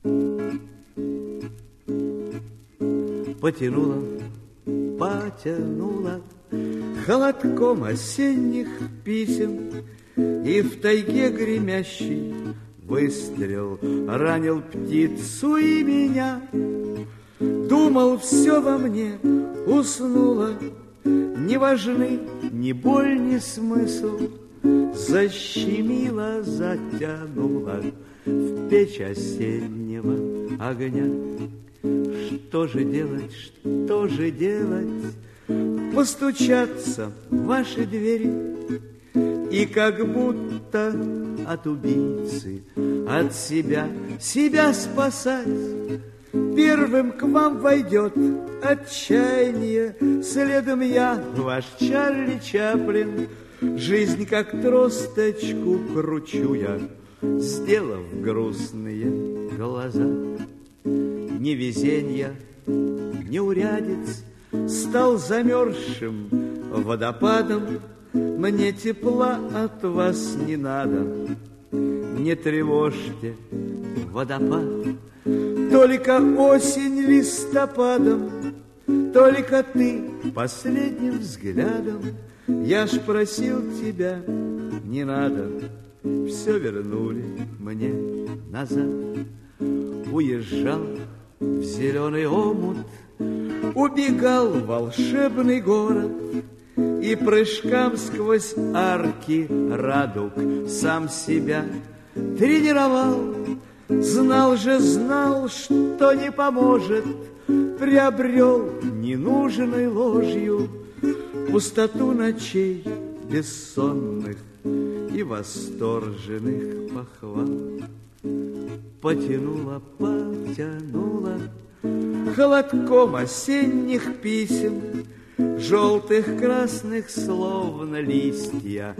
Потянула, потянула холодком осенних писем, и в тайге гремящий выстрел ранил птицу и меня. Думал, все во мне уснуло, не важны ни боль, ни смысл. Защемило, затянуло в печь осеннего огня. Что же делать, что же делать? Постучаться в ваши двери и как будто от убийцы, от себя спасать. Первым к вам войдет отчаяние, следом я, ваш Чарли Чаплин. Жизнь как тросточку кручу я, сделав грустные глаза. Невезенья, неурядиц стал замерзшим водопадом. Мне тепла от вас не надо, не тревожьте водопад. Только осень листопадом, только ты последним взглядом. Я ж просил тебя, не надо, все вернули мне назад. Уезжал в зеленый омут, убегал в волшебный город, и прыжкам сквозь арки радуг сам себя тренировал. Знал же, знал, что не поможет, приобрел ненужной ложью пустоту ночей бессонных и восторженных похвал. Потянула, потянула холодком осенних писем, желтых, красных, словно листья,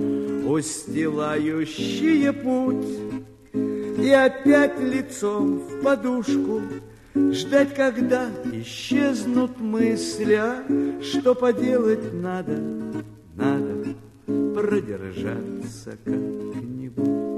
устилающие путь. И опять лицом в подушку ждать, когда исчезнут мысли. А что поделать надо, надо продержаться как-нибудь.